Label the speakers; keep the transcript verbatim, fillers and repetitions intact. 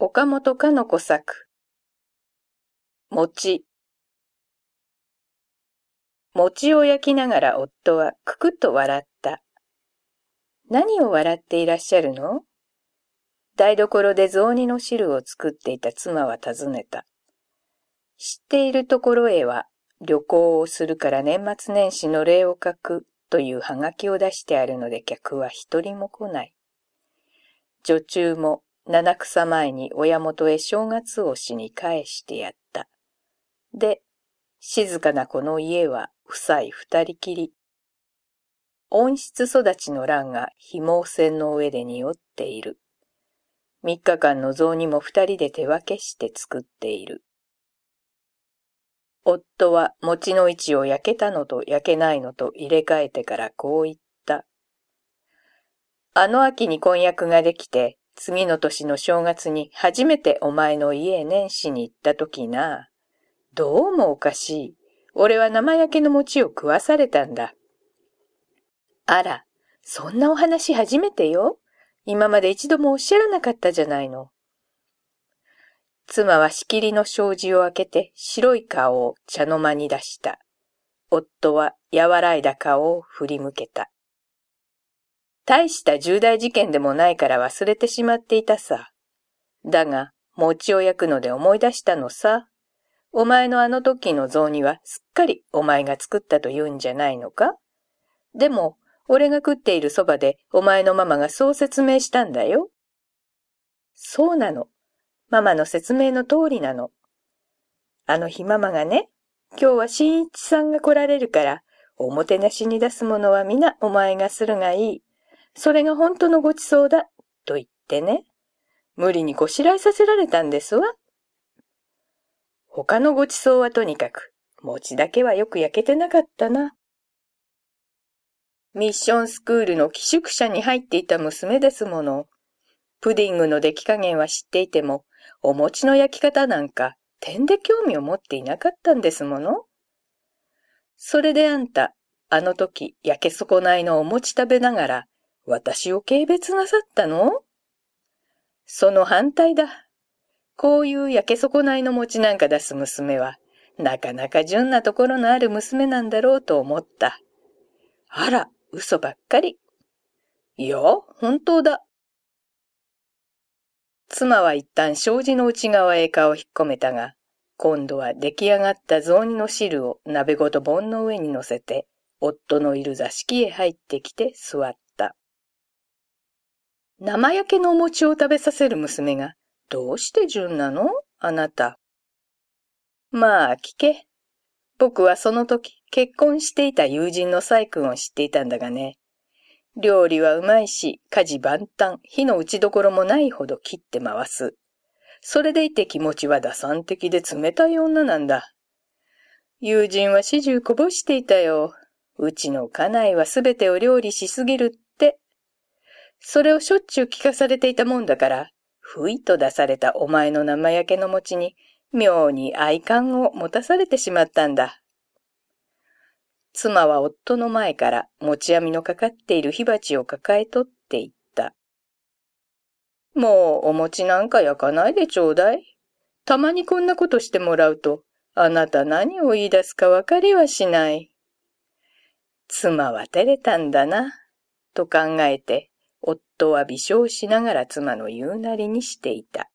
Speaker 1: 岡本かの子作。餅。餅を焼きながら夫はくくっと笑った。何を笑っていらっしゃるの？台所で雑煮の汁を作っていた妻は尋ねた。知っているところへは旅行をするから年末年始の礼を書くというはがきを出してあるので客は一人も来ない。女中も七草前に親元へ正月をしに返してやった。で、静かなこの家は夫妻二人きり。温室育ちの蘭が紐線の上で匂っている。三日間の雑煮も二人で手分けして作っている。夫は餅の位置を焼けたのと焼けないのと入れ替えてからこう言った。あの秋に婚約ができて、次の年の正月に初めてお前の家へ年始に行った時な。どうもおかしい。俺は生焼けの餅を食わされたんだ。あら、そんなお話初めてよ。今まで一度もおっしゃらなかったじゃないの。妻は仕切りの障子を開けて白い顔を茶の間に出した。夫は和らいだ顔を振り向けた。大した重大事件でもないから忘れてしまっていたさ。だが、餅を焼くので思い出したのさ。お前のあの時の雑煮はすっかりお前が作ったと言うんじゃないのか？でも、俺が食っているそばでお前のママがそう説明したんだよ。そうなの。ママの説明の通りなの。あの日ママがね、今日は新一さんが来られるから、おもてなしに出すものは皆お前がするがいい。それが本当のごちそうだ、と言ってね。無理にこしらえさせられたんですわ。他のごちそうはとにかく、餅だけはよく焼けてなかったな。ミッションスクールの寄宿舎に入っていた娘ですもの。プディングの出来加減は知っていても、お餅の焼き方なんか、点で興味を持っていなかったんですもの。それであんた、あの時焼け損ないのお餅食べながら、私を軽蔑なさったの？その反対だ。こういう焼け損ないの餅なんか出す娘は、なかなか純なところのある娘なんだろうと思った。あら、嘘ばっかり。いや、本当だ。妻は一旦障子の内側へ顔を引っ込めたが、今度は出来上がった雑煮の汁を鍋ごと盆の上に乗せて、夫のいる座敷へ入ってきて座った。生焼けのお餅を食べさせる娘が、どうして純なの？あなた。まあ、聞け。僕はその時、結婚していた友人の細君を知っていたんだがね。料理はうまいし、家事万端、火の打ちどころもないほど切って回す。それでいて気持ちは打算的で冷たい女なんだ。友人は始終こぼしていたよ。うちの家内はすべてを料理しすぎるって。それをしょっちゅう聞かされていたもんだから、ふいと出されたお前の生焼けの餅に、妙に愛感を持たされてしまったんだ。妻は夫の前から餅網のかかっている火鉢を抱え取っていった。もうお餅なんか焼かないでちょうだい。たまにこんなことしてもらうと、あなた何を言い出すかわかりはしない。妻は照れたんだな、と考えて、夫は微笑しながら妻の言うなりにしていた。